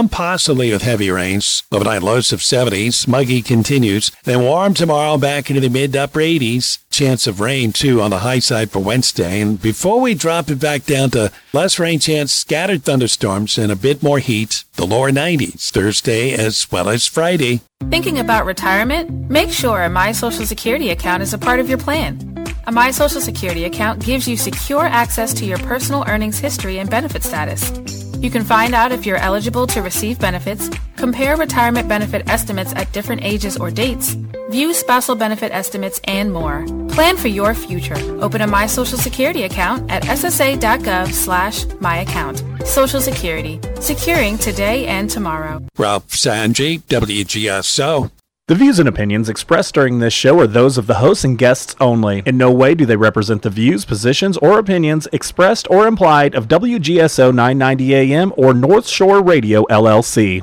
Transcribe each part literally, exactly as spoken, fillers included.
Some possibly with heavy rains. Overnight lows of seventies. Muggy continues. Then warm tomorrow back into the mid to upper eighties. Chance of rain, too, on the high side for Wednesday. And before we drop it back down to less rain chance, scattered thunderstorms, and a bit more heat, the lower nineties. Thursday as well as Friday. Thinking about retirement? Make sure a My Social Security account is a part of your plan. A My Social Security account gives you secure access to your personal earnings history and benefit status. You can find out if you're eligible to receive benefits, compare retirement benefit estimates at different ages or dates, view spousal benefit estimates, and more. Plan for your future. Open a My Social Security account at ssa.gov slash my account. Social Security. Securing today and tomorrow. Ralph Sanji, W G S O. The views and opinions expressed during this show are those of the hosts and guests only. In no way do they represent the views, positions, or opinions expressed or implied of W G S O nine ninety A M or North Shore Radio, L L C.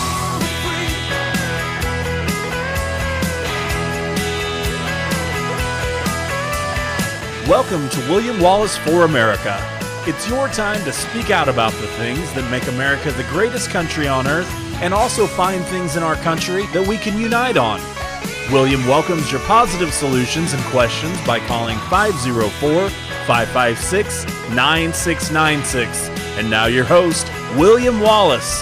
Welcome to William Wallace for America. It's your time to speak out about the things that make America the greatest country on earth, and also find things in our country that we can unite on. William welcomes your positive solutions and questions by calling five oh four, five five six, nine six nine six. And now your host, William Wallace.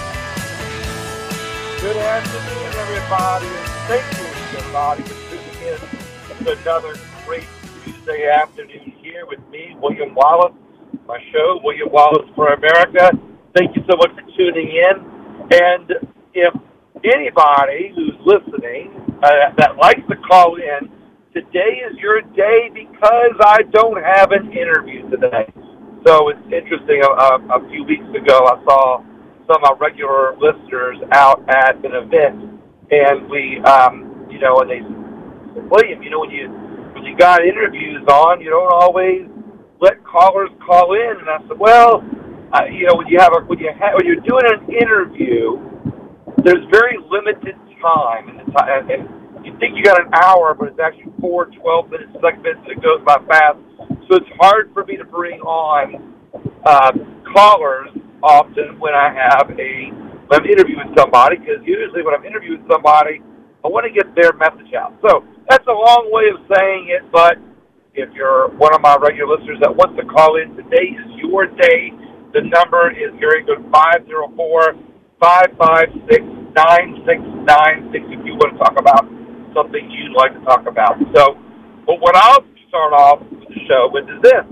Good afternoon, everybody, and thank you, everybody, for tuning in to another great Tuesday afternoon here with me, William Wallace, my show, William Wallace for America. Thank you so much for tuning in. And if anybody who's listening uh, that likes to call in, today is your day because I don't have an interview today. So it's interesting. A, a few weeks ago, I saw some of my regular listeners out at an event, and we, um, you know, and they said, William, you know, when you when you got interviews on, you don't always let callers call in. And I said, well, Uh, you know, when you have a, when you ha- when you're doing an interview, there's very limited time, and, the time, and you think you got an hour, but it's actually four, twelve minutes, segments, and it goes by fast. So it's hard for me to bring on uh, callers often when I have a when I'm interviewing somebody, because usually when I'm interviewing somebody, I want to get their message out. So that's a long way of saying it, but if you're one of my regular listeners that wants to call in, today is your day. The number is very good, five oh four, five five six, nine six nine six, if you want to talk about something you'd like to talk about. So, but what I'll start off with the show with is this.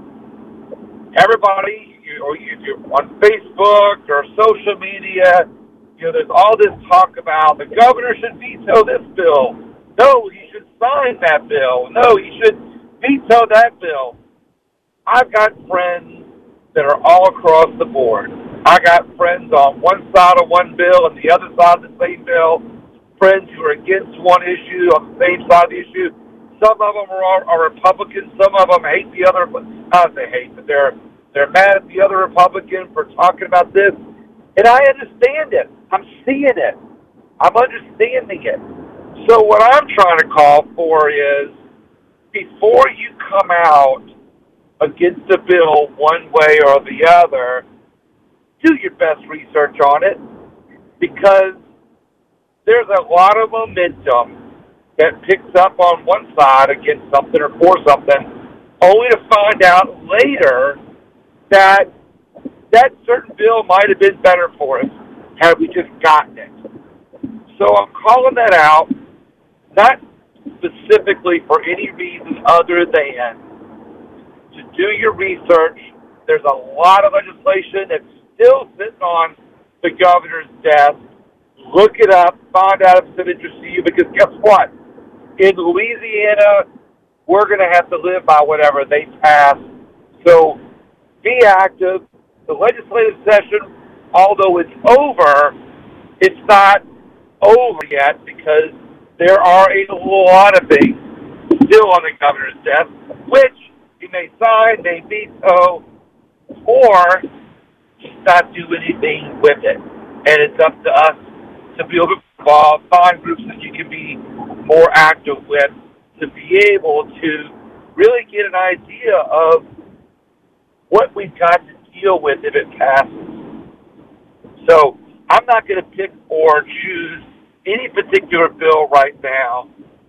Everybody, you, or if you're on Facebook or social media, you know, there's all this talk about the governor should veto this bill. No, he should sign that bill. No, he should veto that bill. I've got friends that are all across the board. I got friends on one side of one bill and the other side of the same bill, friends who are against one issue on the same side of the issue. Some of them are, are Republicans. Some of them hate the other. I don't say hate, but they're they're mad at the other Republican for talking about this. And I understand it. I'm seeing it. I'm understanding it. So what I'm trying to call for is, before you come out against a bill one way or the other, do your best research on it, because there's a lot of momentum that picks up on one side against something or for something, only to find out later that that certain bill might have been better for us had we just gotten it. So I'm calling that out, not specifically for any reason other than to do your research. There's a lot of legislation that's still sitting on the governor's desk. Look it up, find out if it's of interest to you, because guess what? In Louisiana, we're going to have to live by whatever they pass. So be active. The legislative session, although it's over, it's not over yet, because there are a lot of things still on the governor's desk, which he may sign, may veto, or not do anything with it. And it's up to us to be able to involve, find groups that you can be more active with, to be able to really get an idea of what we've got to deal with if it passes. So I'm not going to pick or choose any particular bill right now.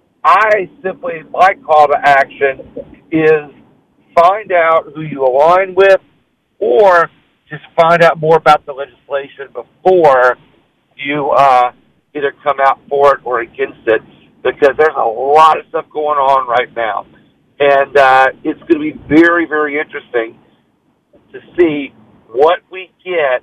I simply, my call to action is find out who you align with, or just find out more about the legislation before you uh, either come out for it or against it, because there's a lot of stuff going on right now. And uh, it's going to be very, very interesting to see what we get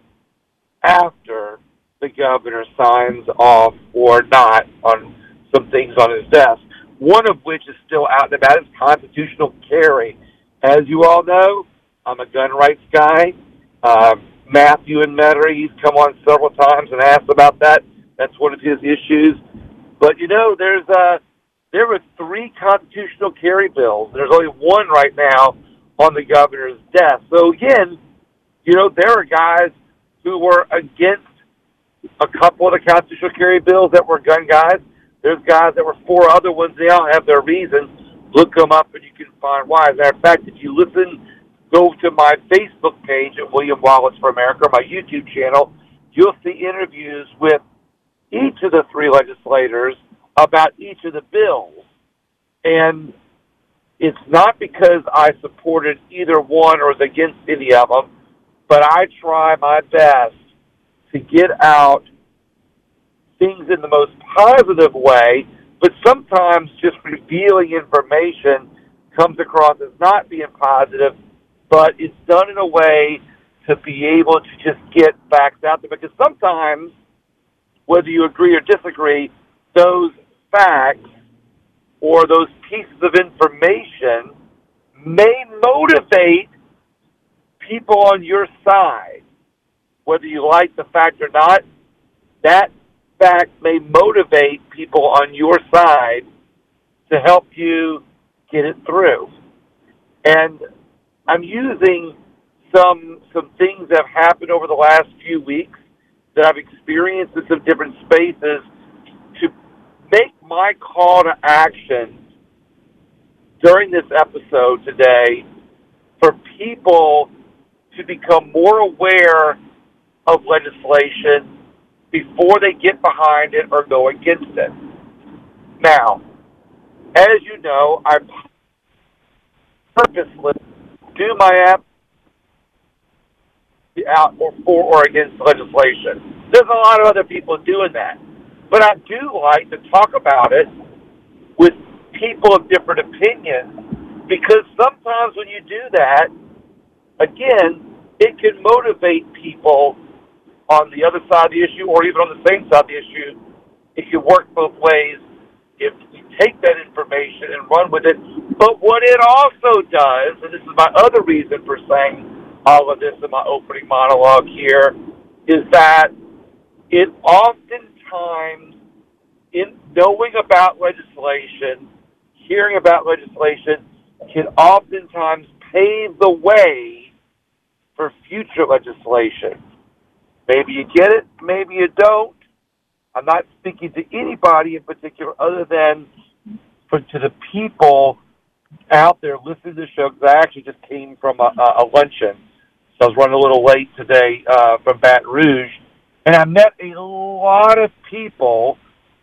after the governor signs off or not on some things on his desk, one of which is still out and about, is constitutional carry. As you all know, I'm a gun rights guy. Uh, Matthew and Metter, he's come on several times and asked about that. That's one of his issues. But, you know, there's uh, there were three constitutional carry bills. There's only one right now on the governor's desk. So, again, you know, there are guys who were against a couple of the constitutional carry bills that were gun guys. There's guys that were for other ones. They all have their reasons. Look them up and you can find why. As a matter of fact, if you listen, go to my Facebook page at William Wallace for America, my YouTube channel, you'll see interviews with each of the three legislators about each of the bills. And it's not because I supported either one or was against any of them, but I try my best to get out things in the most positive way, but sometimes just revealing information comes across as not being positive, but it's done in a way to be able to just get facts out there. Because sometimes, whether you agree or disagree, those facts or those pieces of information may motivate people on your side. Whether you like the fact or not, that fact may motivate people on your side to help you get it through. And I'm using some some things that have happened over the last few weeks that I've experienced in some different spaces to make my call to action during this episode today for people to become more aware of legislation before they get behind it or go against it. Now, as you know, I purposely do my app out or for or against legislation. There's a lot of other people doing that. But I do like to talk about it with people of different opinions, because sometimes when you do that, again, it can motivate people on the other side of the issue or even on the same side of the issue. It can work both ways if you take that information and run with it. But what it also does, and this is my other reason for saying all of this in my opening monologue here, is that it oftentimes, in knowing about legislation, hearing about legislation, can oftentimes pave the way for future legislation. Maybe you get it, maybe you don't. I'm not speaking to anybody in particular other than for, to the people out there listening to the show, because I actually just came from a, a luncheon. So I was running a little late today uh, from Baton Rouge, and I met a lot of people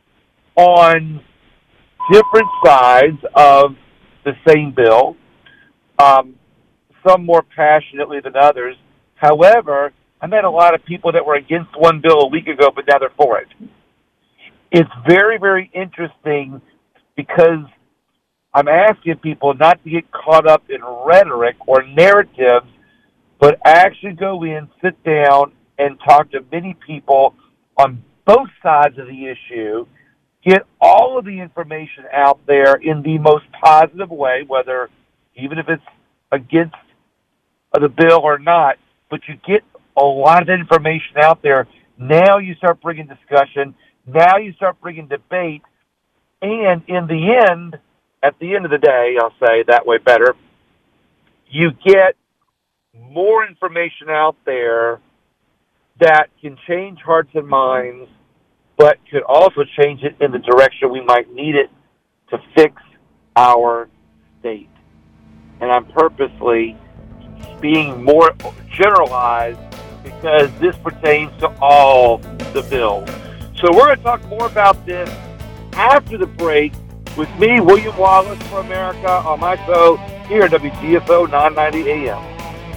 on different sides of the same bill, um, some more passionately than others. However, I met a lot of people that were against one bill a week ago, but now they're for it. It's very, very interesting because I'm asking people not to get caught up in rhetoric or narratives, but actually go in, sit down, and talk to many people on both sides of the issue, get all of the information out there in the most positive way, whether even if it's against the bill or not, but you get a lot of information out there. Now you start bringing discussion. Now you start bringing debate. And in the end, at the end of the day, I'll say that way better, you get more information out there that can change hearts and minds, but could also change it in the direction we might need it to fix our state. And I'm purposely being more generalized because this pertains to all the bills. So we're going to talk more about this after the break with me, William Wallace for America, on my show here at W G S O nine ninety A M.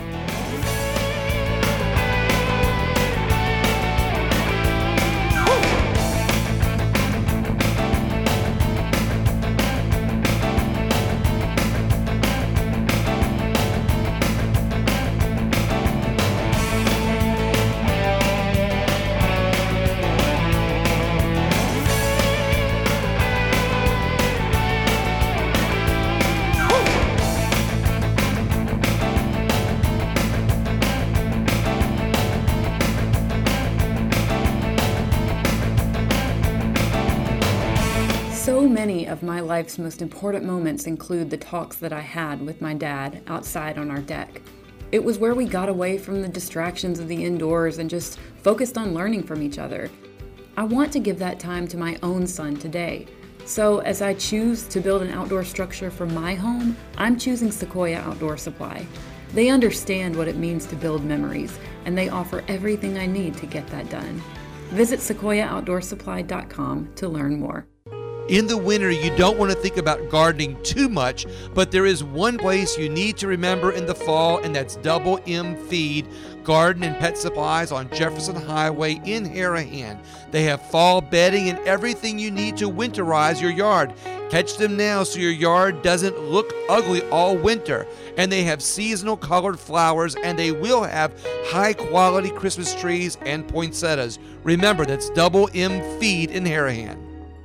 So many of my life's most important moments include the talks that I had with my dad outside on our deck. It was where we got away from the distractions of the indoors and just focused on learning from each other. I want to give that time to my own son today. So as I choose to build an outdoor structure for my home, I'm choosing Sequoia Outdoor Supply. They understand what it means to build memories, and they offer everything I need to get that done. Visit sequoia outdoor supply dot com to learn more. In the winter, you don't want to think about gardening too much, but there is one place you need to remember in the fall, and that's Double M Feed Garden and Pet Supplies on Jefferson Highway in Harahan. They have fall bedding and everything you need to winterize your yard. Catch them now so your yard doesn't look ugly all winter. And they have seasonal colored flowers, and they will have high-quality Christmas trees and poinsettias. Remember, that's Double M Feed in Harahan.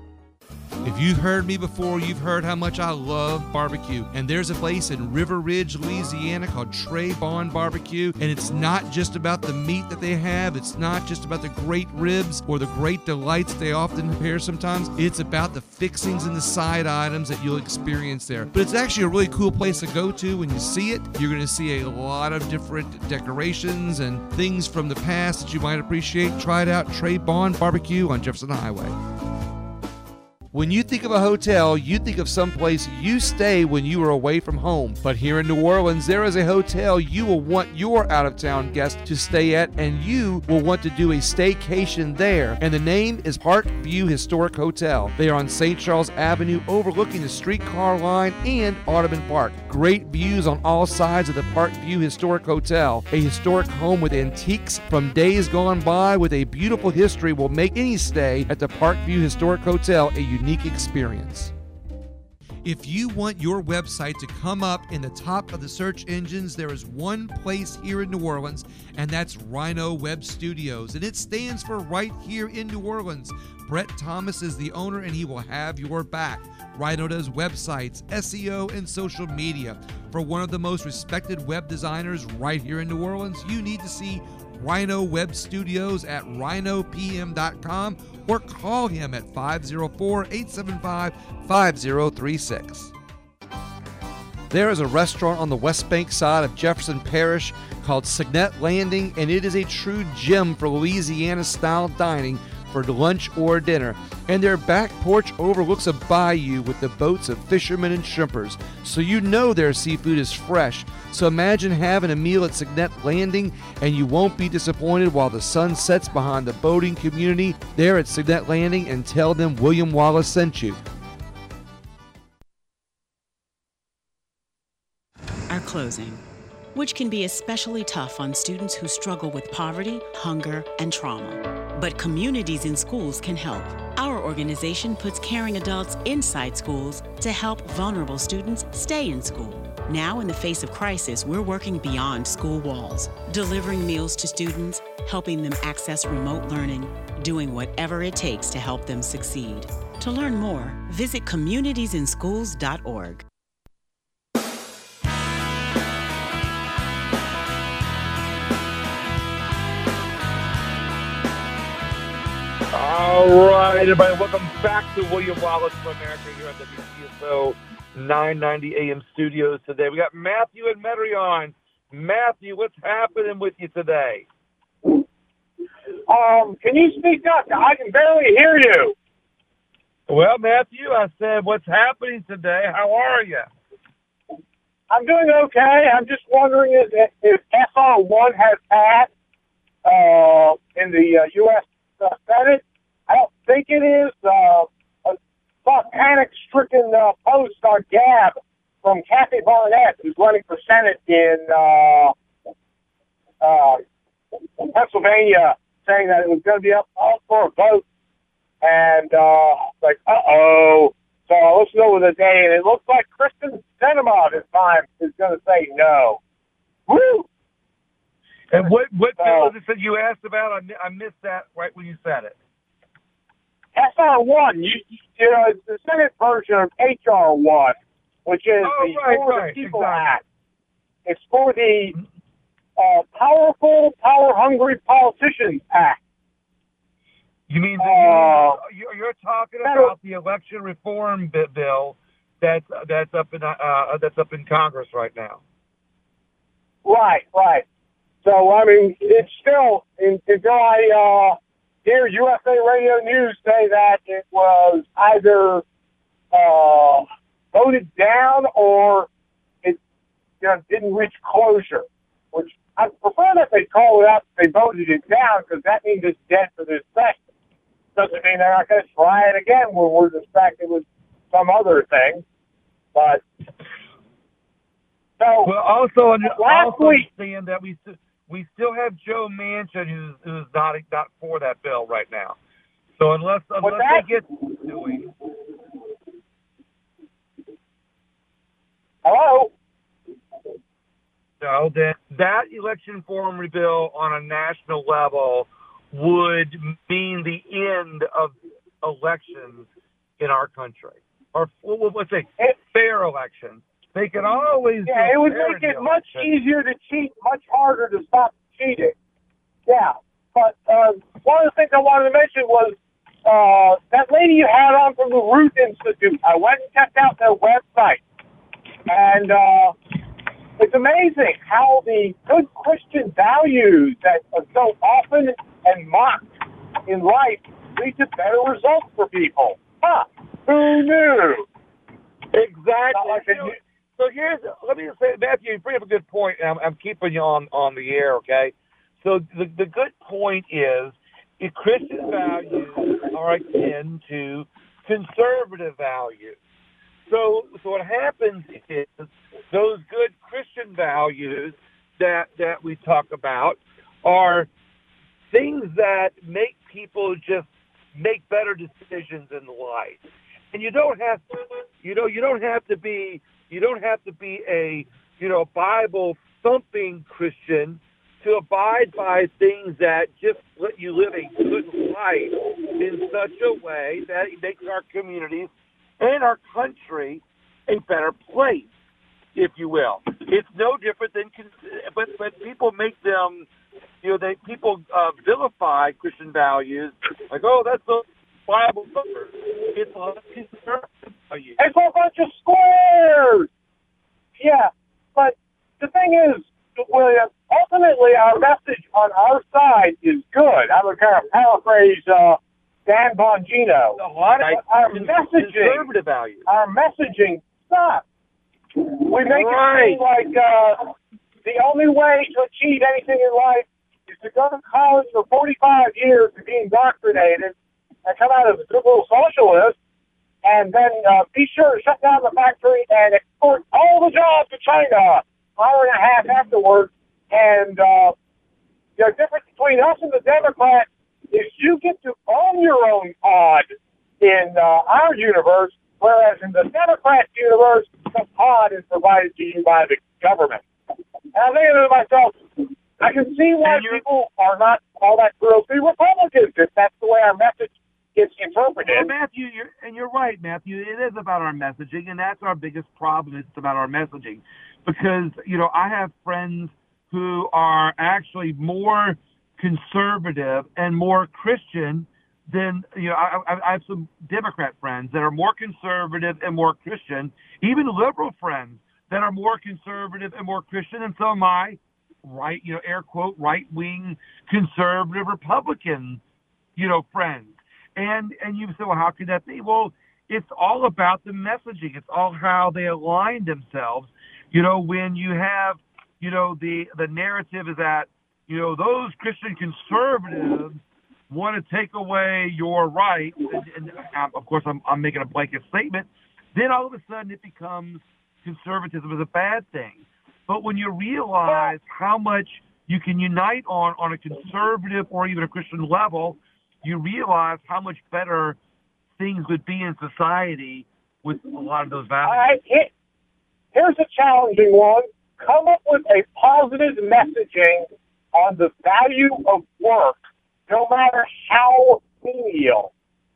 If you've heard me before, you've heard how much I love barbecue. And there's a place in River Ridge, Louisiana called Trey Bond Barbecue. And it's not just about the meat that they have. It's not just about the great ribs or the great delights they often prepare sometimes. It's about the fixings and the side items that you'll experience there. But it's actually a really cool place to go to. When you see it, you're going to see a lot of different decorations and things from the past that you might appreciate. Try it out, Trey Bond Barbecue on Jefferson Highway. When you think of a hotel, you think of someplace you stay when you are away from home. But here in New Orleans, there is a hotel you will want your out-of-town guests to stay at, and you will want to do a staycation there. And the name is Park View Historic Hotel. They are on Saint Charles Avenue, overlooking the streetcar line and Audubon Park. Great views on all sides of the Park View Historic Hotel. A historic home with antiques from days gone by with a beautiful history will make any stay at the Park View Historic Hotel a unique unique experience. If you want your website to come up in the top of the search engines, there is one place here in New Orleans, and that's Rhino Web Studios, and it stands for right here in New Orleans. Brett Thomas is the owner, and he will have your back. Rhino does websites, S E O, and social media. For one of the most respected web designers right here in New Orleans, you need to see Rhino Web Studios at rhino p m dot com or call him at five oh four, eight seven five, five oh three six. There is a restaurant on the West Bank side of Jefferson Parish called Signet Landing, and it is a true gem for Louisiana-style dining for lunch or dinner. And their back porch overlooks a bayou with the boats of fishermen and shrimpers, so you know their seafood is fresh. So imagine having a meal at Signet Landing, and you won't be disappointed while the sun sets behind the boating community there at Signet Landing, and tell them William Wallace sent you. Our closing, which can be especially tough on students who struggle with poverty, hunger, and trauma. But Communities in Schools can help. Our organization puts caring adults inside schools to help vulnerable students stay in school. Now, in the face of crisis, we're working beyond school walls, delivering meals to students, helping them access remote learning, doing whatever it takes to help them succeed. To learn more, visit communities in schools dot org. All right, everybody, welcome back to William Wallace for America here at W C S O nine ninety A M studios today. We got Matthew and Metairie on. Matthew, what's happening with you today? Um, can you speak up? I can barely hear you. Well, Matthew, I said, what's happening today? How are you? I'm doing okay. I'm just wondering if, if S R one has passed. uh, in the uh, U S Uh, Senate. I don't think it is. Uh, I saw a panic-stricken uh, post on Gab from Kathy Barnett, who's running for Senate in uh, uh, Pennsylvania, saying that it was going to be up, up for a vote. And, uh, like, uh-oh. So I listened over the day, and it looks like Kristen Sinema this time is going to say no. Woo! And what what So- bill is it that you asked about? I, mi- I missed that right when you said it. S R one, you, you know, it's the Senate version of H R one, which is Oh, the right, For right, the People exactly. Act. It's for the uh, Powerful, Power-Hungry Politicians Act. You mean the, Uh, you mean, you're talking federal- about the election reform bi- bill that's that's up in uh, that's up in Congress right now. Right, right. So, I mean, it's still, until I uh, hear U S A Radio News say that it was either uh, voted down or it you know, didn't reach closure, which I prefer that they call it out that they voted it down, because that means it's dead for this session. Doesn't mean they're not going to try it again when we're distracted with some other thing. But, so, Well, also, un- Last also week- understand that we st- we still have Joe Manchin who's who's not not for that bill right now. So unless unless that- they get doing, hello? so then that election reform bill on a national level would mean the end of elections in our country, or well, let's say It- fair elections. They can always Yeah, do it would fair make it in the much election. easier to cheat, much harder to stop cheating. Yeah, but uh, one of the things I wanted to mention was uh, that lady you had on from the Ruth Institute. I went and checked out their website, and uh, it's amazing how the good Christian values that are so often and mocked in life lead to better results for people. Huh? Who knew? Exactly. Not like You a know, new- so here's, let me just say, Matthew, you bring up a good point, and I'm, I'm keeping you on, on the air, okay? So the, the good point is, if Christian values are akin to conservative values. So, so what happens is those good Christian values that, that we talk about are things that make people just make better decisions in life. And you don't have to, you know, you don't have to be, you don't have to be a, you know, Bible thumping Christian to abide by things that just let you live a good life in such a way that it makes our communities and our country a better place, if you will. It's no different than, but but people make them, you know, they people uh, vilify Christian values like, oh, that's the Bible thumper. It's a conservative value. It's a bunch of squares. Yeah, but the thing is, William, ultimately our message on our side is good. I would kind of paraphrase uh, Dan Bongino. A lot of Our con- messaging, conservative values. our messaging sucks. We make Right. it seem like uh, the only way to achieve anything in life is to go to college for forty-five years and be indoctrinated and come out as a good little socialist, and then uh, be sure to shut down the factory and export all the jobs to China, hour and a half afterwards. And uh, the difference between us and the Democrats is you get to own your own pod in uh, our universe, whereas in the Democrat universe, the pod is provided to you by the government. And I'm thinking to myself, I can see why And you're- people are not all that thrilled to be Republicans if that's the way our message gets interpreted. Well, Matthew, you're, and you're right, Matthew. It is about our messaging, and that's our biggest problem. It's about our messaging, because you know I have friends who are actually more conservative and more Christian than you know. I, I, I have some Democrat friends that are more conservative and more Christian, even liberal friends that are more conservative and more Christian than some of my right, you know, air quote right wing conservative Republican, you know, friends. And and you say, well, how could that be? Well, it's all about the messaging. It's all how they align themselves. You know, when you have, you know, the the narrative is that, you know, those Christian conservatives want to take away your rights, and, and um, of course I'm, I'm making a blanket statement, then all of a sudden it becomes conservatism is a bad thing. But when you realize how much you can unite on, on a conservative or even a Christian level, you realize how much better things would be in society with a lot of those values. All right, here, here's a challenging one. Come up with a positive messaging on the value of work, no matter how menial.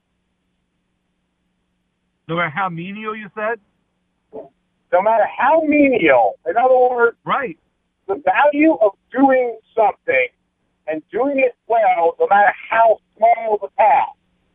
No matter how menial you said? No matter how menial. In other words, right. The value of doing something and doing it well, no matter how small the task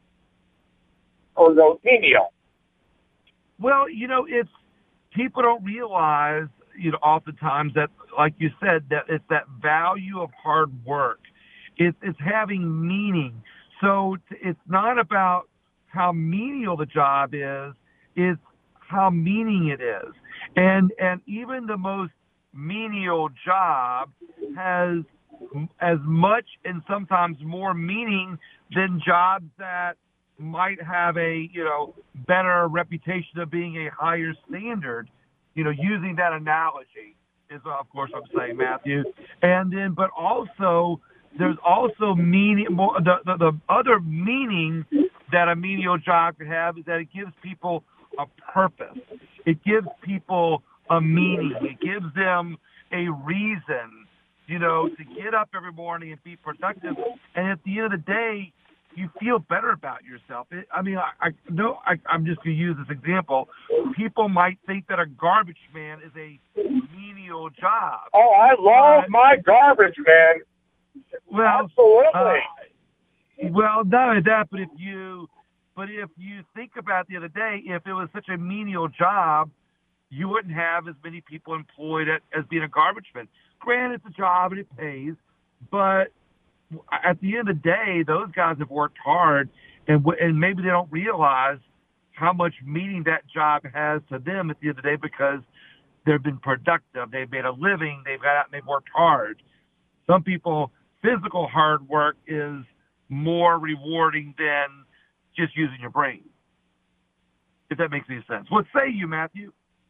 or the menial. Well, you know, it's people don't realize, you know, oftentimes that, like you said, that it's that value of hard work. It's it's having meaning. So it's not about how menial the job is; it's how meaning it is. And and even the most menial job has as much and sometimes more meaning than jobs that might have a, you know, better reputation of being a higher standard. You know, using that analogy is, of course, I'm saying, Matthew. And then, but also, there's also meaning, more, the, the, the other meaning that a menial job could have is that it gives people a purpose. It gives people a meaning. It gives them a reason, you know, to get up every morning and be productive. And at the end of the day, you feel better about yourself. It, I mean, I, I know I, I'm just going to use this example. People might think that a garbage man is a menial job. Oh, I love uh, my garbage man. Well, absolutely. Uh, well, not only that, but if you, but if you think about the other day, if it was such a menial job, you wouldn't have as many people employed at, as being a garbage man. Granted, it's a job and it pays, but at the end of the day, those guys have worked hard, and and maybe they don't realize how much meaning that job has to them at the end of the day because they've been productive, they've made a living, they've got out and they've worked hard. Some people, physical hard work is more rewarding than just using your brain, if that makes any sense. What say you, Matthew?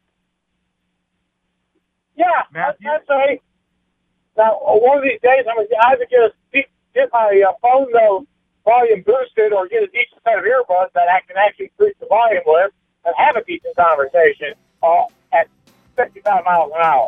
Yeah, Matthew? that's right. Now, one of these days, I'm going to either get, a, get my uh, phone though, volume boosted or get a decent set of earbuds that I can actually increase the volume with and have a decent conversation uh, at fifty-five miles an hour.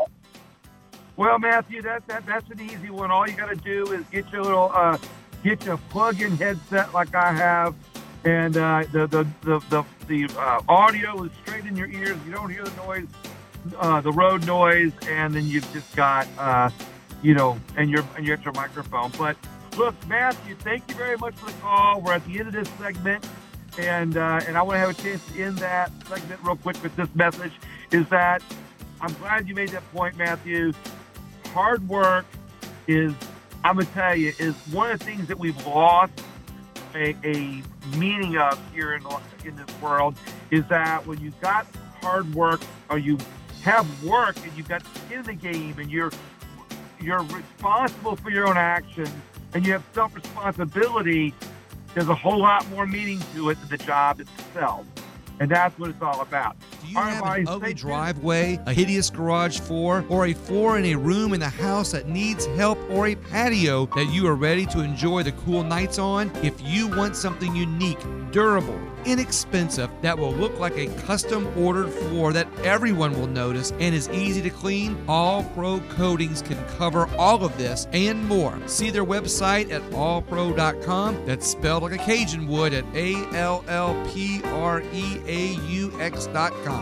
Well, Matthew, that, that that's an easy one. All you got to do is get your little, uh, get your plug-in headset like I have, and uh, the the the the, the uh, audio is straight in your ears. You don't hear the noise, uh, the road noise, and then you've just got, uh, you know, and you're and you're at your microphone. But look, Matthew, thank you very much for the call. We're at the end of this segment, and uh, and I want to have a chance to end that segment real quick with this message. Is that I'm glad you made that point, Matthew. Hard work is, I'm going to tell you, is one of the things that we've lost a, a meaning of here in, in this world, is that when you've got hard work or you have work and you've got skin in the game and you're, you're responsible for your own actions and you have self-responsibility, there's a whole lot more meaning to it than the job itself. And that's what it's all about. Do you have an ugly driveway, a hideous garage floor, or a floor in a room in the house that needs help, or a patio that you are ready to enjoy the cool nights on? If you want something unique, durable, inexpensive, that will look like a custom-ordered floor that everyone will notice and is easy to clean, All Pro Coatings can cover all of this and more. See their website at all pro dot com. That's spelled like a Cajun would at A L L P R E A U X dot com.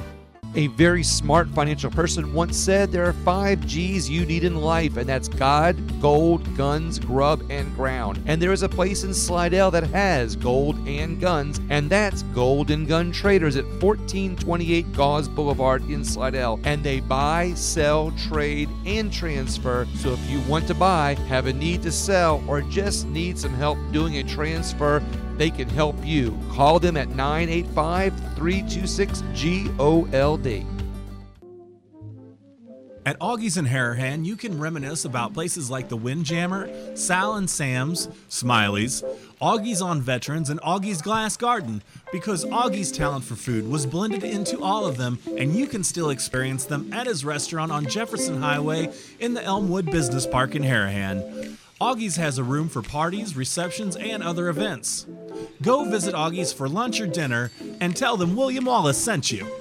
A very smart financial person once said there are five G's you need in life, and that's God, gold, guns, grub, and ground. And there is a place in Slidell that has gold and guns, and that's Gold and Gun Traders at fourteen twenty-eight Gauze Boulevard in Slidell. And they buy, sell, trade, and transfer. So if you want to buy, have a need to sell, or just need some help doing a transfer, they can help you. Call them at nine eight five, three two six, G O L D. At Augie's in Harahan, you can reminisce about places like the Windjammer, Sal and Sam's, Smiley's, Augie's on Veterans, and Augie's Glass Garden, because Augie's talent for food was blended into all of them, and you can still experience them at his restaurant on Jefferson Highway in the Elmwood Business Park in Harahan. Augie's has a room for parties, receptions, and other events. Go visit Augie's for lunch or dinner and tell them William Wallace sent you.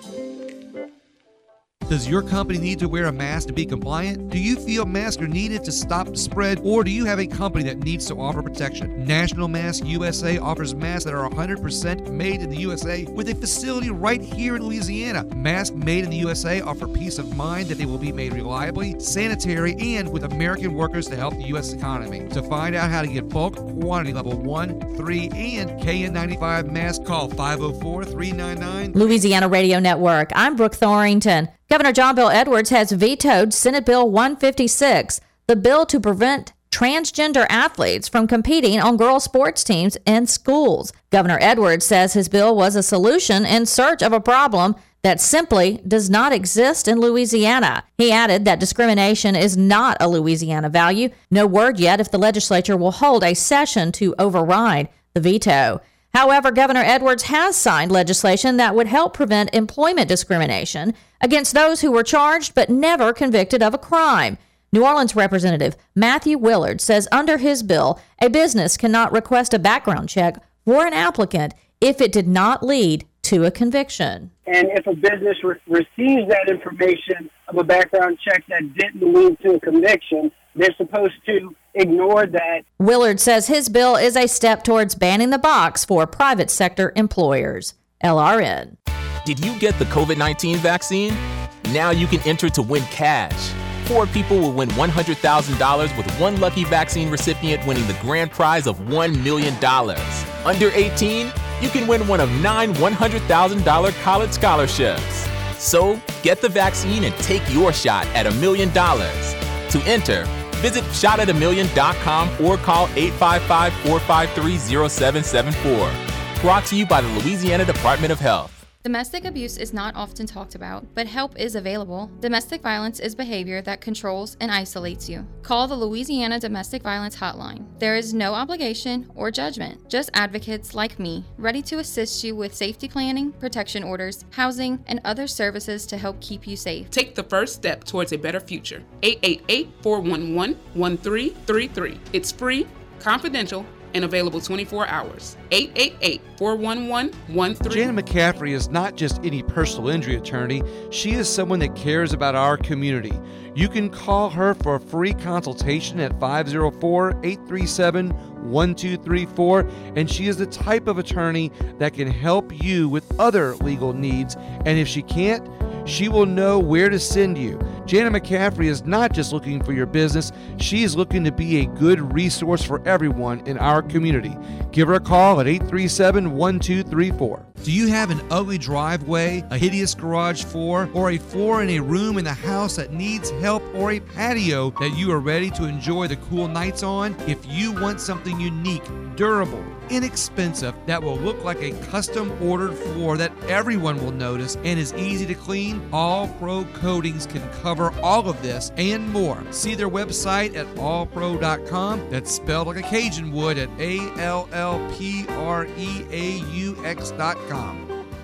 Does your company need to wear a mask to be compliant? Do you feel masks are needed to stop the spread, or do you have a company that needs to offer protection? National Mask U S A offers masks that are one hundred percent made in the U S A with a facility right here in Louisiana. Masks made in the U S A offer peace of mind that they will be made reliably, sanitary, and with American workers to help the U S economy. To find out how to get bulk, quantity level one, three, and K N ninety-five masks, call five oh four, three nine nine. Louisiana Radio Network. I'm Brooke Thorington. Governor John Bel Edwards has vetoed Senate Bill one fifty-six, the bill to prevent transgender athletes from competing on girls' sports teams in schools. Governor Edwards says his bill was a solution in search of a problem that simply does not exist in Louisiana. He added that discrimination is not a Louisiana value. No word yet if the legislature will hold a session to override the veto. However, Governor Edwards has signed legislation that would help prevent employment discrimination against those who were charged but never convicted of a crime. New Orleans Representative Matthew Willard says under his bill, a business cannot request a background check for an applicant if it did not lead to a conviction. And if a business re- receives that information of a background check that didn't lead to a conviction, they're supposed to ignore that. Willard says his bill is a step towards banning the box for private sector employers. L R N. Did you get the covid nineteen vaccine? Now you can enter to win cash. Four people will win one hundred thousand dollars with one lucky vaccine recipient winning the grand prize of one million dollars. Under eighteen, you can win one of nine one hundred thousand dollars college scholarships. So get the vaccine and take your shot at a million dollars. To enter, visit shot at a million dot com or call eight five five, four five three, zero seven seven four. Brought to you by the Louisiana Department of Health. Domestic abuse is not often talked about, but help is available. Domestic violence is behavior that controls and isolates you. Call the Louisiana Domestic Violence Hotline. There is no obligation or judgment, just advocates like me, ready to assist you with safety planning, protection orders, housing, and other services to help keep you safe. Take the first step towards a better future. eight eight eight, four one one, one three three three. It's free, confidential, and available twenty-four hours. eight eight eight, four one one, one three. Jana McCaffrey is not just any personal injury attorney. She is someone that cares about our community. You can call her for a free consultation at five oh four, eight three seven, one two three four, and she is the type of attorney that can help you with other legal needs, and if she can't, she will know where to send you. Jana McCaffrey is not just looking for your business, she is looking to be a good resource for everyone in our community. Give her a call at eight three seven, one two three four. Do you have an ugly driveway, a hideous garage floor, or a floor in a room in the house that needs help, or a patio that you are ready to enjoy the cool nights on? If you want something unique, durable, inexpensive, that will look like a custom ordered floor that everyone will notice and is easy to clean, All Pro Coatings can cover all of this and more. See their website at all pro dot com. That's spelled like a Cajun would at A L L P R E A U X dot com.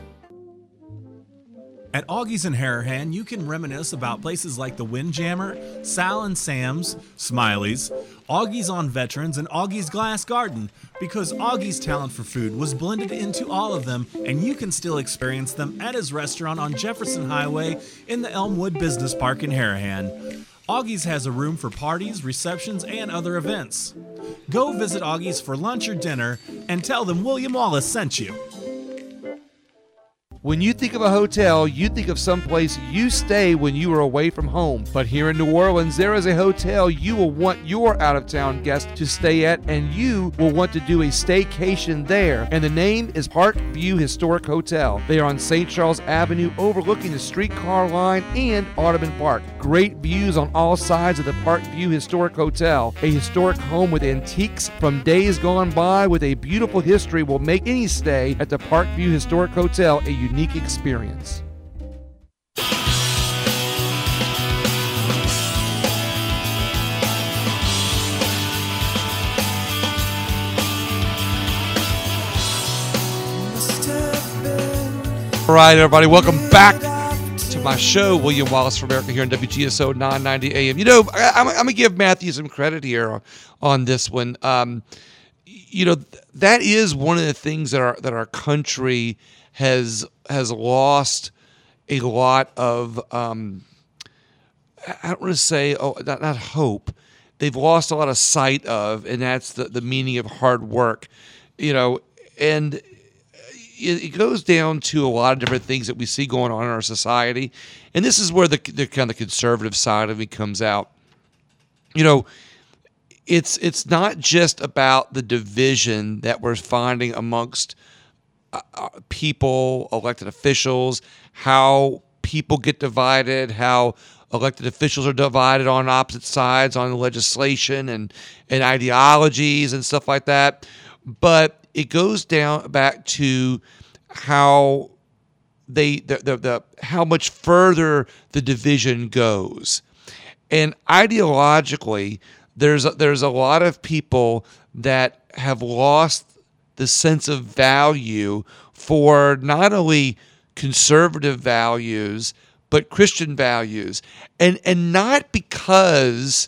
At Augie's in Harahan, you can reminisce about places like the Windjammer, Sal and Sam's, Smiley's, Augie's on Veterans, and Augie's Glass Garden, because Augie's talent for food was blended into all of them, and you can still experience them at his restaurant on Jefferson Highway in the Elmwood Business Park in Harahan. Augie's has a room for parties, receptions, and other events. Go visit Augie's for lunch or dinner and tell them William Wallace sent you. When you think of a hotel, you think of someplace you stay when you are away from home. But here in New Orleans, there is a hotel you will want your out-of-town guests to stay at, and you will want to do a staycation there. And the name is Park View Historic Hotel. They are on Saint Charles Avenue, overlooking the streetcar line and Audubon Park. Great views on all sides of the Park View Historic Hotel. A historic home with antiques from days gone by with a beautiful history will make any stay at the Park View Historic Hotel a unique experience. All right, everybody, welcome back to my show, William Wallace for America, here on W G S O nine ninety A M. You know, I, I'm, I'm going to give Matthew some credit here on, on this one. Um, you know, that is one of the things that our that our country has has lost a lot of. Um, I don't want to say, oh, not, not hope. They've lost a lot of sight of, and that's the the meaning of hard work. You know, and it goes down to a lot of different things that we see going on in our society. And this is where the, the kind of conservative side of me comes out. You know, it's it's not just about the division that we're finding amongst uh, people, elected officials, how people get divided, how elected officials are divided on opposite sides on legislation and, and ideologies and stuff like that. But it goes down back to how they the, the the how much further the division goes, and ideologically, there's a, there's a lot of people that have lost the sense of value for not only conservative values but Christian values, and and not because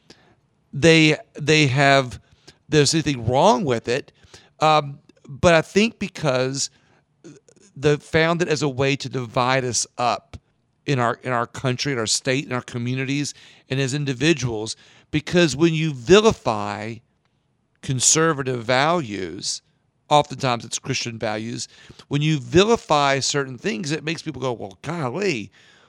they they have there's anything wrong with it. Um, but I think because they found it as a way to divide us up in our in our country, in our state, in our communities, and as individuals. Because when you vilify conservative values, oftentimes it's Christian values, when you vilify certain things, it makes people go, well, golly,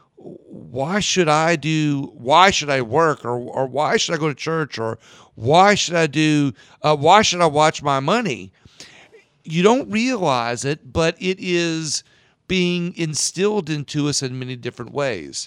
why should I do, why should I work, or or why should I go to church, or why should I do, uh, why should I watch my money? You don't realize it, but it is being instilled into us in many different ways.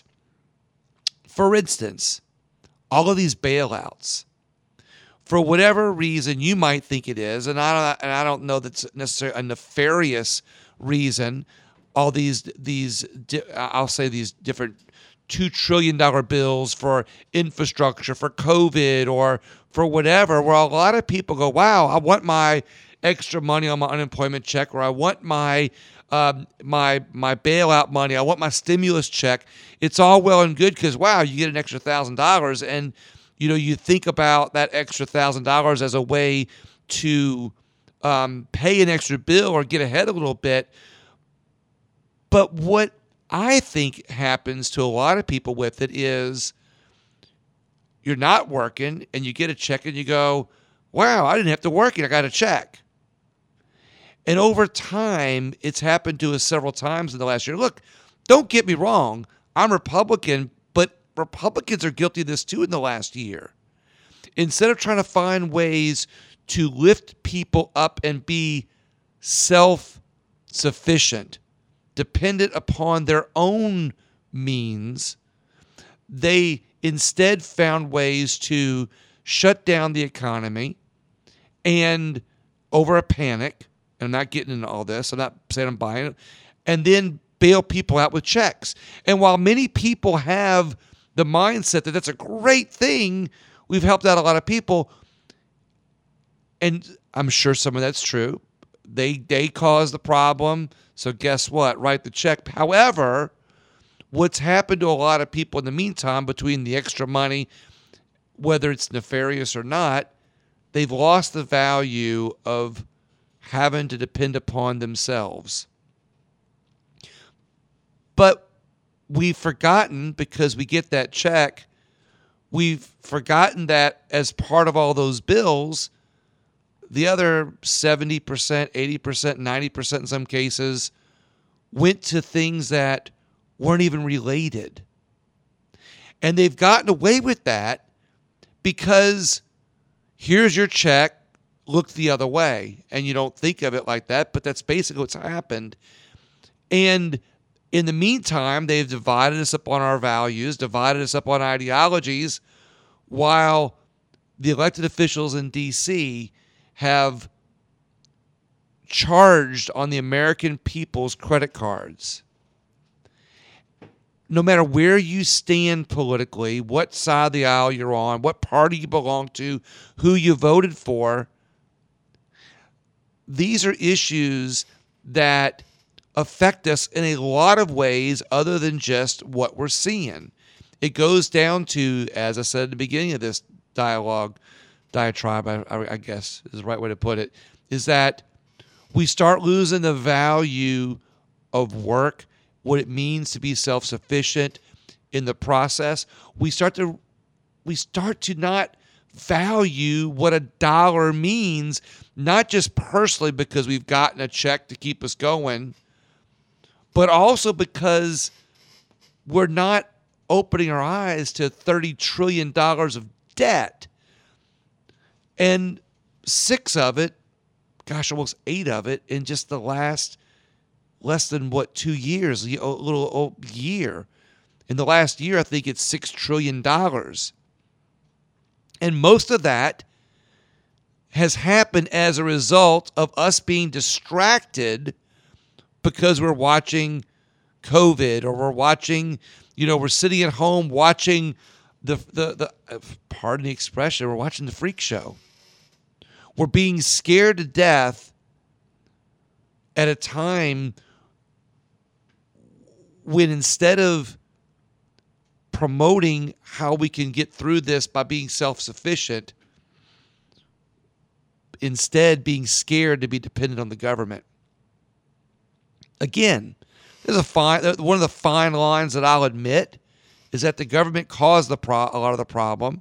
For instance, all of these bailouts, for whatever reason you might think it is, and I don't, and I don't know that's necessarily a nefarious reason, all these, these I'll say these different two trillion dollars bills for infrastructure, for COVID, or for whatever, where a lot of people go, wow, I want my extra money on my unemployment check, or I want my um, my my bailout money, I want my stimulus check. It's all well and good because, wow, you get an extra one thousand dollars, and you know, you think about that extra one thousand dollars as a way to um, pay an extra bill or get ahead a little bit. But what I think happens to a lot of people with it is you're not working and you get a check and you go, wow, I didn't have to work and I got a check. And over time, it's happened to us several times in the last year. Look, don't get me wrong. I'm Republican, but Republicans are guilty of this too in the last year. Instead of trying to find ways to lift people up and be self-sufficient, dependent upon their own means, they instead found ways to shut down the economy and over a panic. I'm not getting into all this. I'm not saying I'm buying it. And then bail people out with checks. And while many people have the mindset that that's a great thing, we've helped out a lot of people. And I'm sure some of that's true. They they caused the problem. So guess what? Write the check. However, what's happened to a lot of people in the meantime, between the extra money, whether it's nefarious or not, they've lost the value of having to depend upon themselves. But we've forgotten, because we get that check, we've forgotten that as part of all those bills, the other seventy percent, eighty percent, ninety percent in some cases went to things that weren't even related. And they've gotten away with that because here's your check, look the other way. And you don't think of it like that, but that's basically what's happened. And in the meantime, they've divided us up on our values, divided us up on ideologies, while the elected officials in D C have charged on the American people's credit cards. No matter where you stand politically, what side of the aisle you're on, what party you belong to, who you voted for, these are issues that affect us in a lot of ways other than just what we're seeing. It goes down to, as I said at the beginning of this dialogue, diatribe, I, I, I guess is the right way to put it, is that we start losing the value of work, what it means to be self-sufficient in the process. We start to we start to not value what a dollar means, not just personally because we've gotten a check to keep us going, but also because we're not opening our eyes to thirty trillion dollars of debt. And six of it, gosh, almost eight of it in just the last less than, what, two years, a little year. In the last year, I think it's six trillion dollars. And most of that has happened as a result of us being distracted because we're watching COVID, or we're watching, you know, we're sitting at home watching the, the, the uh, pardon the expression, we're watching the freak show. We're being scared to death at a time when, instead of promoting how we can get through this by being self-sufficient, instead being scared to be dependent on the government. Again, there's a fine, one of the fine lines that I'll admit is that the government caused the pro, a lot of the problem,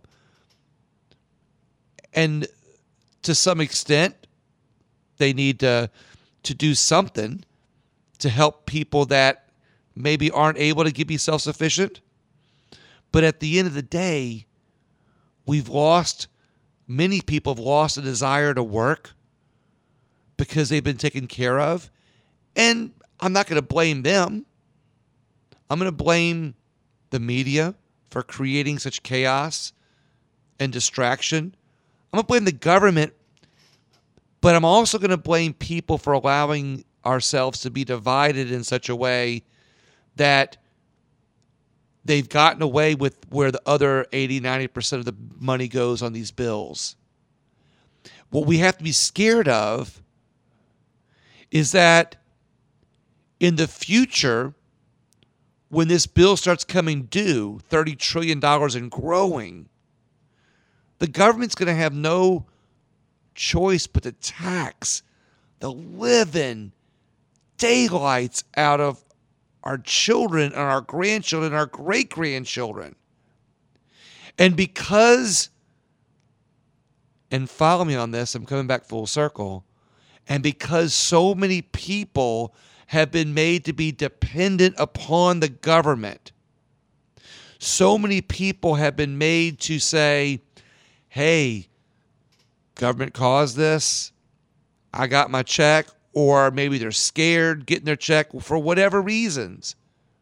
and to some extent, they need to to do something to help people that maybe aren't able to be self-sufficient. But at the end of the day, we've lost, many people have lost a desire to work because they've been taken care of. And I'm not going to blame them. I'm going to blame the media for creating such chaos and distraction. I'm going to blame the government, but I'm also going to blame people for allowing ourselves to be divided in such a way that they've gotten away with where the other eighty, ninety percent of the money goes on these bills. What we have to be scared of is that in the future, when this bill starts coming due, thirty trillion dollars and growing, the government's going to have no choice but to tax the living daylights out of our children and our grandchildren and our great-grandchildren. And because, and follow me on this, I'm coming back full circle, and because so many people have been made to be dependent upon the government, so many people have been made to say, hey, government caused this, I got my check, or maybe they're scared getting their check for whatever reasons.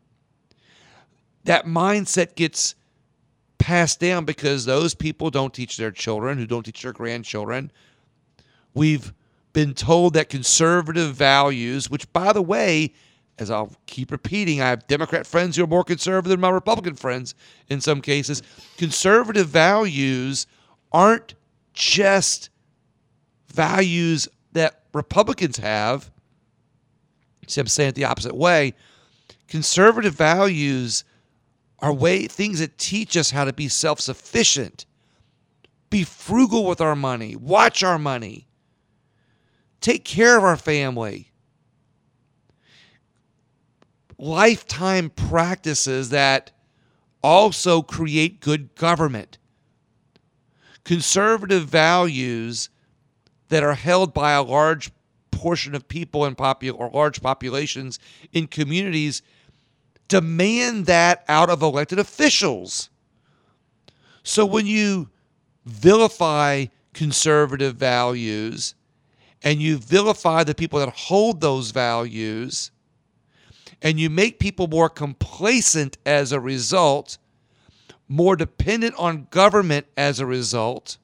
That mindset gets passed down because those people don't teach their children, who don't teach their grandchildren. We've been told that conservative values, which, by the way, as I'll keep repeating, I have Democrat friends who are more conservative than my Republican friends in some cases. Conservative values aren't just values that Republicans have. See, I'm saying it the opposite way. Conservative values are way things that teach us how to be self-sufficient, be frugal with our money, watch our money, take care of our family. Lifetime practices that also create good government. Conservative values that are held by a large portion of people in popu- or large populations in communities demand that out of elected officials. So when you vilify conservative values and you vilify the people that hold those values, and you make people more complacent as a result, more dependent on government as a result,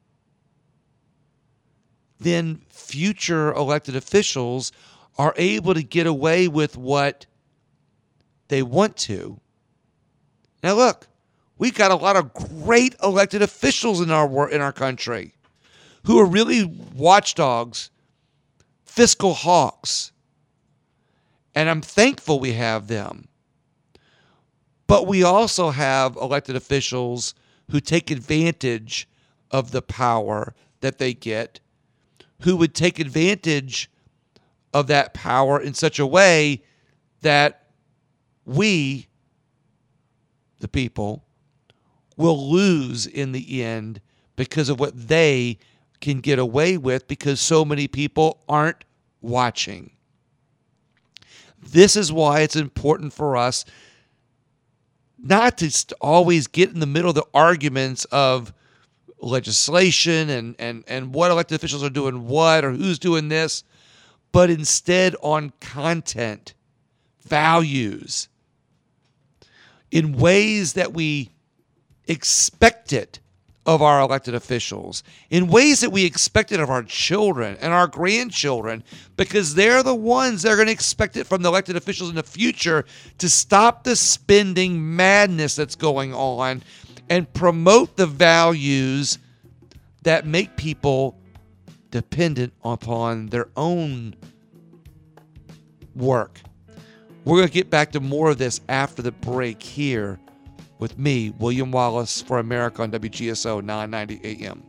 then future elected officials are able to get away with what they want to. Now look, we've got a lot of great elected officials in our in our country who are really watchdogs, fiscal hawks. And I'm thankful we have them. But we also have elected officials who take advantage of the power that they get, who would take advantage of that power in such a way that we, the people, will lose in the end because of what they can get away with because so many people aren't watching. This is why it's important for us not to always get in the middle of the arguments of legislation and, and, and what elected officials are doing what or who's doing this, but instead on content, values, in ways that we expect it of our elected officials, in ways that we expect it of our children and our grandchildren, because they're the ones that are going to expect it from the elected officials in the future to stop the spending madness that's going on and promote the values that make people dependent upon their own work. We're going to get back to more of this after the break here with me, William Wallace, for America on W G S O nine ninety A M.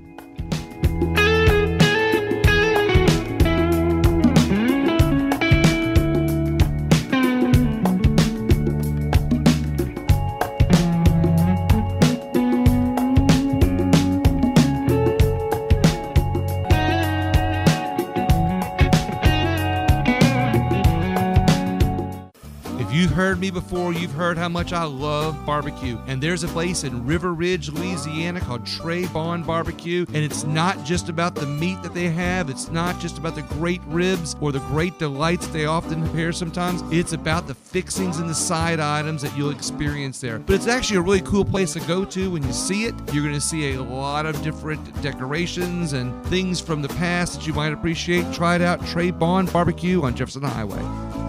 You've heard me before. You've heard how much I love barbecue. And there's a place in River Ridge, Louisiana called Trey Bond Barbecue. And it's not just about the meat that they have. It's not just about the great ribs or the great delights they often prepare sometimes. It's about the fixings and the side items that you'll experience there. But it's actually a really cool place to go to. When you see it, you're going to see a lot of different decorations and things from the past that you might appreciate. Try it out. Trey Bond Barbecue on Jefferson Highway.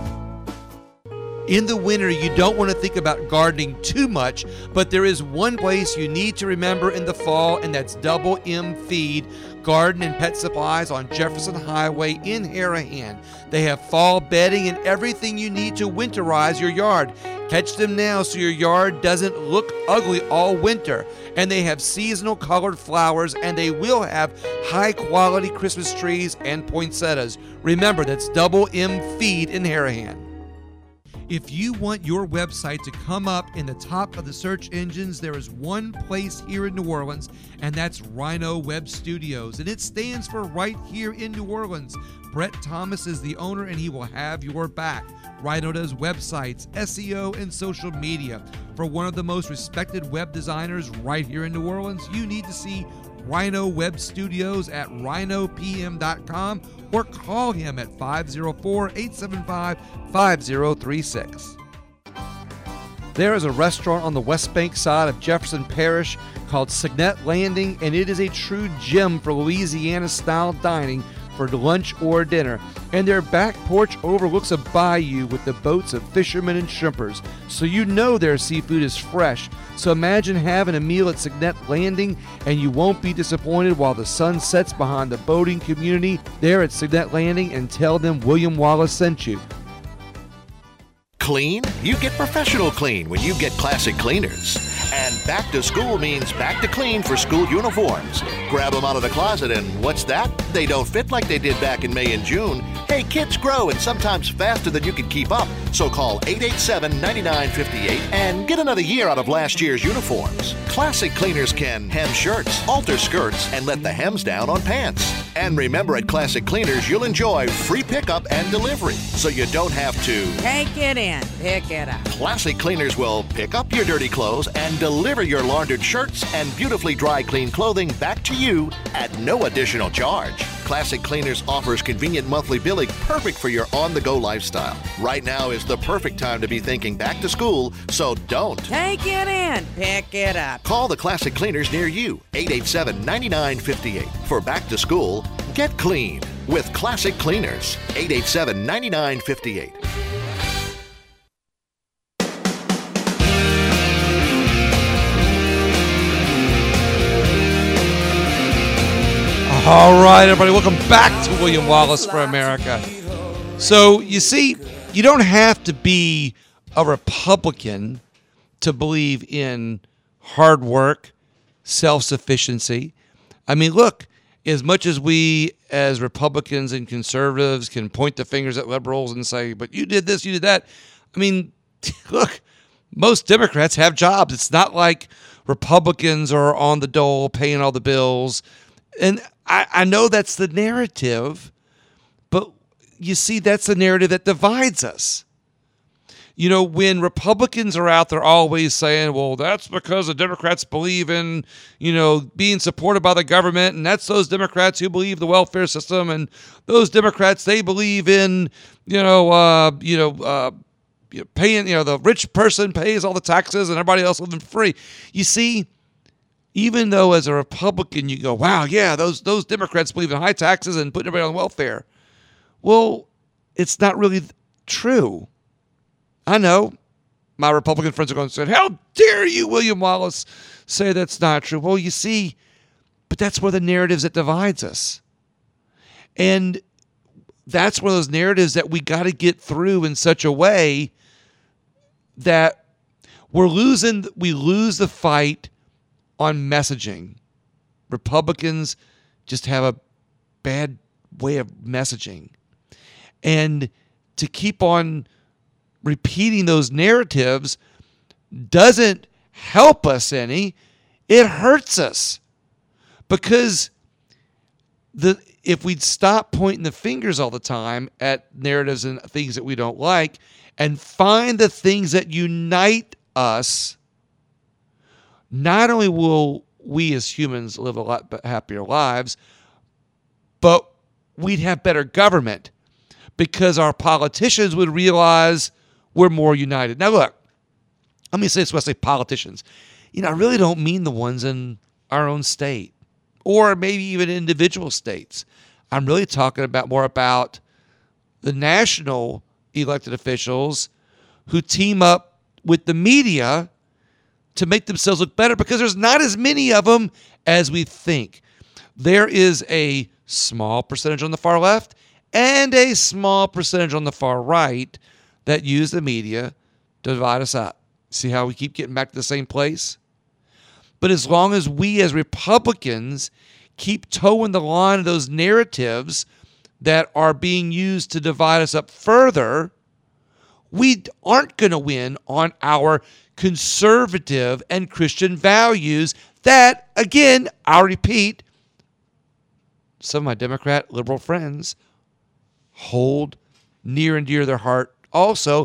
In the winter, you don't want to think about gardening too much, but there is one place you need to remember in the fall, and that's Double M Feed Garden and Pet Supplies on Jefferson Highway in Harahan. They have fall bedding and everything you need to winterize your yard. Catch them now so your yard doesn't look ugly all winter. And they have seasonal colored flowers, and they will have high-quality Christmas trees and poinsettias. Remember, that's Double M Feed in Harahan. If you want your website to come up in the top of the search engines, there is one place here in New Orleans, and that's Rhino Web Studios. And it stands for right here in New Orleans. Brett Thomas is the owner, and he will have your back. Rhino does websites, S E O, and social media. For one of the most respected web designers right here in New Orleans, you need to see Rhino Web Studios at rhino p m dot com or call him at five oh four, eight seven five, five oh three six. There is a restaurant on the West Bank side of Jefferson Parish called Signet Landing, and it is a true gem for Louisiana-style dining for lunch or dinner. And their back porch overlooks a bayou with the boats of fishermen and shrimpers, so you know their seafood is fresh. So imagine having a meal at Signet Landing, and you won't be disappointed while the sun sets behind the boating community there at Signet Landing, and tell them William Wallace sent you. Clean? You get professional clean when you get Classic Cleaners. And back to school means back to clean for school uniforms. Grab them out of the closet and what's that? They don't fit like they did back in May and June. Hey, kids grow and sometimes faster than you can keep up. So call eight eight seven, nine nine five eight and get another year out of last year's uniforms. Classic Cleaners can hem shirts, alter skirts, and let the hems down on pants. And remember, at Classic Cleaners, you'll enjoy free pickup and delivery, so you don't have to take it in, pick it up. Classic Cleaners will pick up your dirty clothes and deliver your laundered shirts and beautifully dry clean clothing back to you at no additional charge. Classic Cleaners offers convenient monthly billing perfect for your on-the-go lifestyle. Right now is the perfect time to be thinking back to school, so don't take it in, pick it up. Call the Classic Cleaners near you, eight eight seven, nine nine five eight. For back to school, get clean with Classic Cleaners, eight eight seven, nine nine five eight. All right, everybody, welcome back to William Wallace for America. So, you see, you don't have to be a Republican to believe in hard work, self-sufficiency. I mean, look, as much as we as Republicans and conservatives can point the fingers at liberals and say, but you did this, you did that. I mean, look, most Democrats have jobs. It's not like Republicans are on the dole paying all the bills. And I, I know that's the narrative, but you see, that's the narrative that divides us. You know, when Republicans are out there always saying, well, that's because the Democrats believe in, you know, being supported by the government, and that's those Democrats who believe the welfare system, and those Democrats, they believe in, you know, uh, you know, uh, you know, paying, you know, the rich person pays all the taxes and everybody else living free. You see, even though as a Republican you go, wow, yeah, those those Democrats believe in high taxes and putting everybody on welfare. Well, it's not really true. I know my Republican friends are going to say, how dare you, William Wallace, say that's not true? Well, you see, but that's where the narratives that divides us. And that's one of those narratives that we got to get through in such a way that we're losing, we lose the fight on messaging. Republicans just have a bad way of messaging. And to keep on repeating those narratives doesn't help us any. It hurts us. Because the if we'd stop pointing the fingers all the time at narratives and things that we don't like and find the things that unite us, not only will we as humans live a lot happier lives, but we'd have better government because our politicians would realize we're more united. Now, look, let me say this when I say politicians. You know, I really don't mean the ones in our own state or maybe even individual states. I'm really talking about more about the national elected officials who team up with the media to make themselves look better because there's not as many of them as we think. There is a small percentage on the far left and a small percentage on the far right that use the media to divide us up. See how we keep getting back to the same place? But as long as we as Republicans keep towing the line of those narratives that are being used to divide us up further, we aren't going to win on our conservative and Christian values that, again, I'll repeat, some of my Democrat liberal friends hold near and dear to their heart also,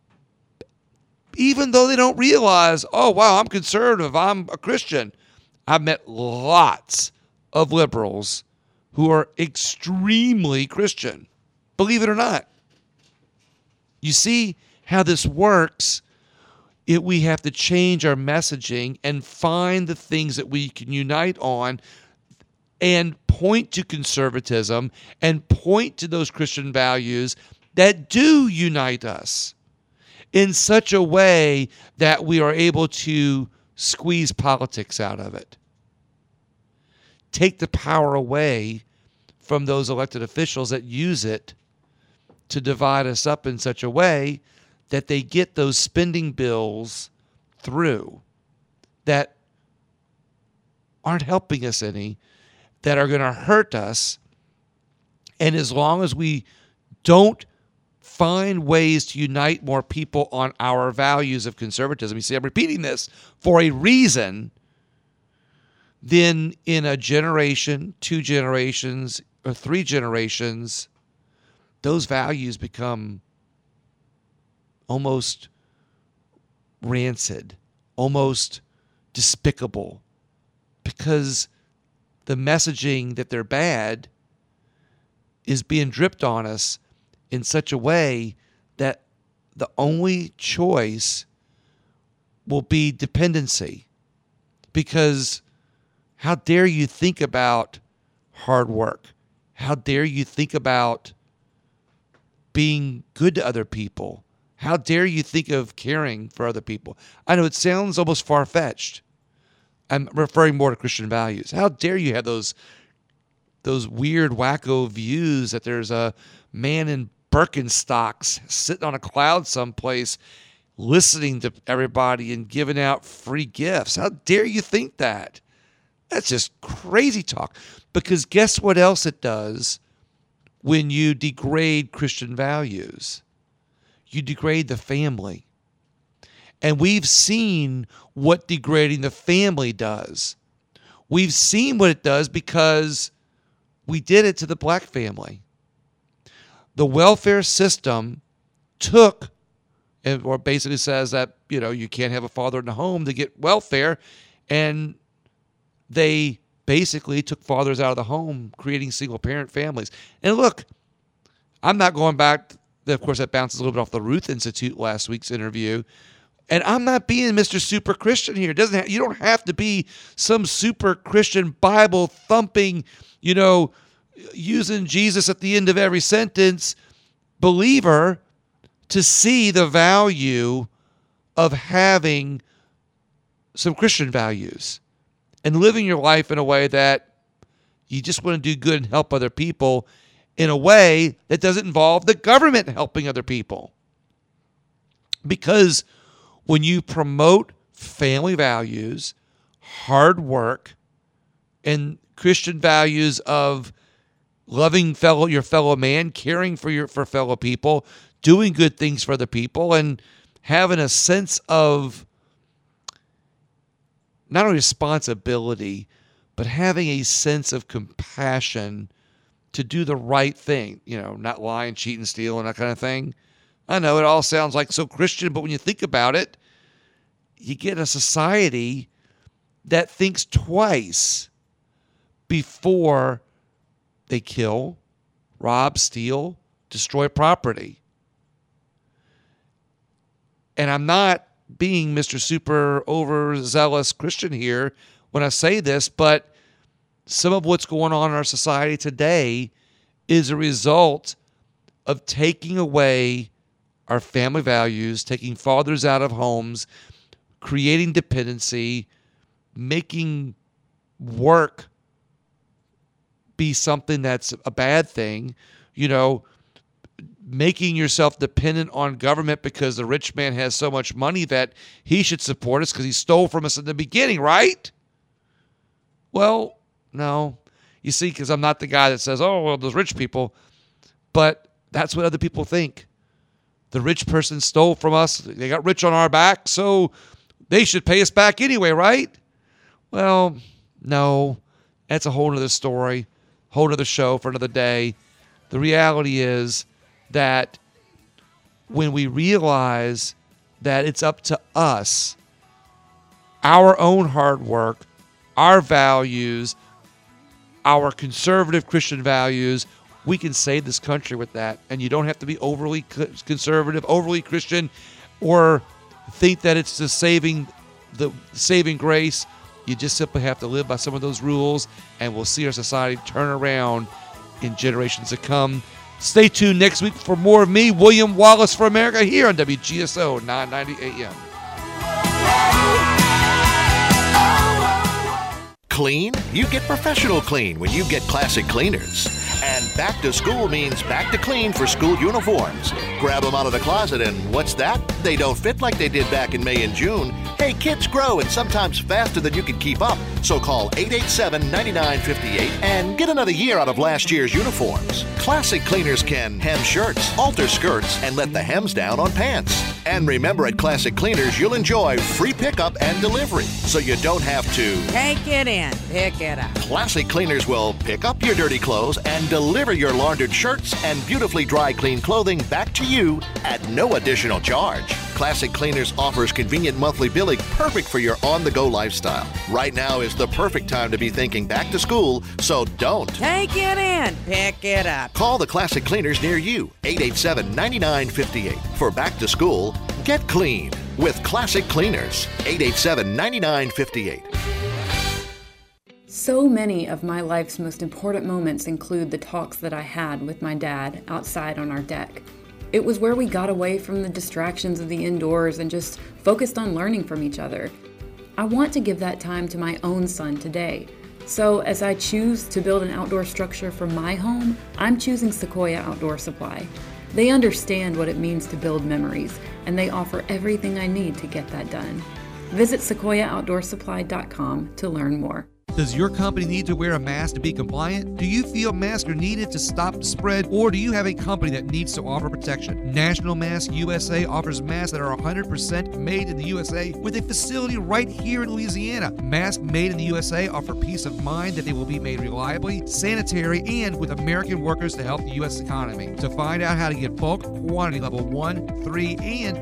even though they don't realize, oh, wow, I'm conservative, I'm a Christian. I've met lots of liberals who are extremely Christian, believe it or not. You see how this works? It, we have to change our messaging and find the things that we can unite on and point to conservatism and point to those Christian values that do unite us in such a way that we are able to squeeze politics out of it. Take the power away from those elected officials that use it to divide us up in such a way that they get those spending bills through that aren't helping us any, that are going to hurt us. And as long as we don't find ways to unite more people on our values of conservatism, you see, I'm repeating this for a reason, then in a generation, two generations, or three generations, those values become almost rancid, almost despicable, because the messaging that they're bad is being dripped on us in such a way that the only choice will be dependency. Because how dare you think about hard work? How dare you think about being good to other people? How dare you think of caring for other people? I know it sounds almost far-fetched. I'm referring more to Christian values. How dare you have those those weird, wacko views that there's a man in Birkenstocks, sitting on a cloud someplace, listening to everybody and giving out free gifts. How dare you think that? That's just crazy talk. Because guess what else it does when you degrade Christian values? You degrade the family. And we've seen what degrading the family does. We've seen what it does because we did it to the black family. The welfare system took, or basically says that, you know, you can't have a father in the home to get welfare, and they basically took fathers out of the home, creating single-parent families. And look, I'm not going back. Of course, that bounces a little bit off the Ruth Institute last week's interview. And I'm not being Mister Super Christian here. It doesn't have, you don't have to be some super Christian Bible thumping, you know, using Jesus at the end of every sentence believer to see the value of having some Christian values and living your life in a way that you just want to do good and help other people in a way that doesn't involve the government helping other people. Because when you promote family values, hard work, and Christian values of loving fellow your fellow man, caring for your for fellow people, doing good things for other people, and having a sense of not only responsibility, but having a sense of compassion to do the right thing, you know, not lie and cheat and steal and that kind of thing. I know it all sounds like so Christian, but when you think about it, you get a society that thinks twice before they kill, rob, steal, destroy property. And I'm not being Mister Super overzealous Christian here when I say this, but some of what's going on in our society today is a result of taking away our family values, taking fathers out of homes, creating dependency, making work be something that's a bad thing, you know, making yourself dependent on government because the rich man has so much money that he should support us because he stole from us in the beginning, right? Well, no. You see, because I'm not the guy that says, oh, well, those rich people. But that's what other people think. The rich person stole from us. They got rich on our back, so they should pay us back anyway, right? Well, no. That's a whole other story, whole other show for another day. The reality is that when we realize that it's up to us, our own hard work, our values, our conservative Christian values, we can save this country with that. And you don't have to be overly conservative, overly Christian, or think that it's the saving, the saving grace. You just simply have to live by some of those rules, and we'll see our society turn around in generations to come. Stay tuned next week for more of me, William Wallace for America, here on W G S O nine ninety A M. Clean? You get professional clean when you get Classic Cleaners. And back to school means back to clean for school uniforms. Grab them out of the closet and what's that? They don't fit like they did back in May and June. Hey, kids grow and sometimes faster than you can keep up. So call eight eight seven, nine nine five eight and get another year out of last year's uniforms. Classic Cleaners can hem shirts, alter skirts, and let the hems down on pants. And remember, at Classic Cleaners, you'll enjoy free pickup and delivery, so you don't have to take it in, pick it up. Classic Cleaners will pick up your dirty clothes and deliver your laundered shirts and beautifully dry clean clothing back to you at no additional charge. Classic Cleaners offers convenient monthly billing perfect for your on-the-go lifestyle. Right now is the perfect time to be thinking back to school, so don't take it in, pick it up. Call the Classic Cleaners near you, eight eight seven, nine nine five eight. For back to school, get clean with Classic Cleaners, eight eight seven, nine nine five eight. So many of my life's most important moments include the talks that I had with my dad outside on our deck. It was where we got away from the distractions of the indoors and just focused on learning from each other. I want to give that time to my own son today. So as I choose to build an outdoor structure for my home, I'm choosing Sequoia Outdoor Supply. They understand what it means to build memories, and they offer everything I need to get that done. Visit sequoia outdoor supply dot com to learn more. Does your company need to wear a mask to be compliant? Do you feel masks are needed to stop the spread, or do you have a company that needs to offer protection? National Mask U S A offers masks that are one hundred percent made in the U S A with a facility right here in Louisiana. Masks made in the U S A offer peace of mind that they will be made reliably, sanitary, and with American workers to help the U S economy. To find out how to get bulk, quantity level one, three, and